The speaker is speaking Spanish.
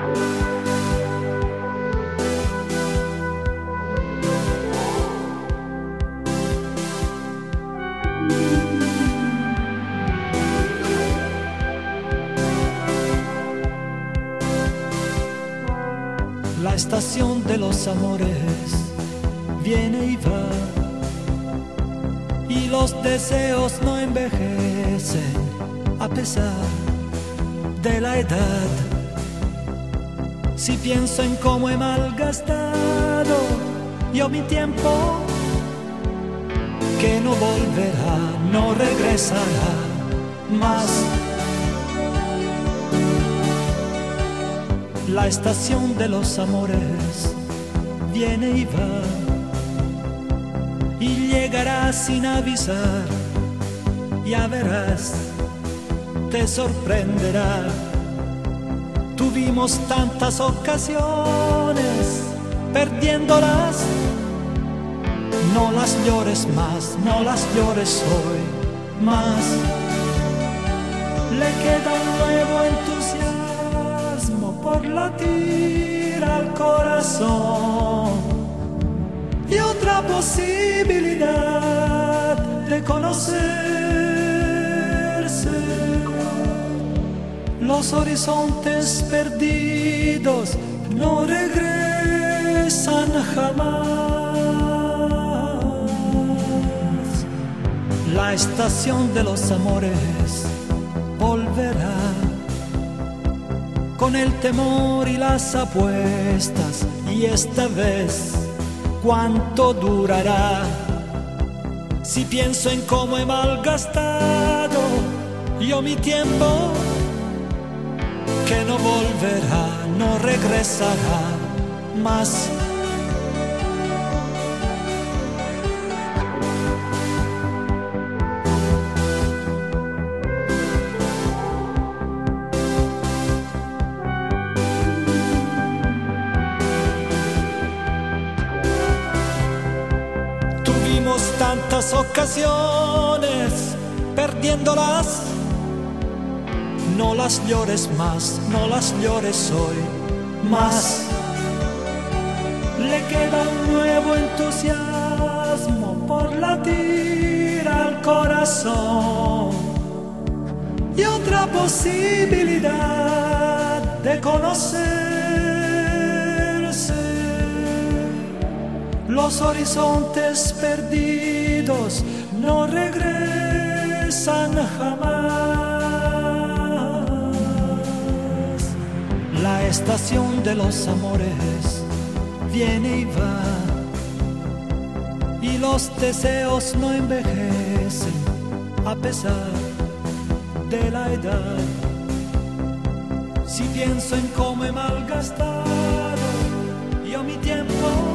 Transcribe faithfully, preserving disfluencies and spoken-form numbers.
La estación de los amores viene y va, y los deseos no envejecen a pesar de la edad. Si pienso en cómo he malgastado yo mi tiempo, que no volverá, no regresará más. La estación de los amores viene y va, y llegará sin avisar, ya verás, te sorprenderá. Tuvimos tantas ocasiones, perdiéndolas, no las llores más, no las llores hoy más. Le queda un nuevo entusiasmo por latir al corazón y otra posibilidad de conocerse. Los horizontes perdidos no regresan jamás. La estación de los amores volverá, con el temor y las apuestas, y esta vez, ¿cuánto durará? Si pienso en cómo he malgastado yo mi tiempo, que no volverá, no regresará más. Tuvimos tantas ocasiones, perdiéndolas, no las llores más, no las llores hoy más. Le queda un nuevo entusiasmo por latir al corazón y otra posibilidad de conocerse. Los horizontes perdidos no regresan jamás. La estación de los amores viene y va, y los deseos no envejecen a pesar de la edad. Si pienso en cómo he malgastado yo mi tiempo,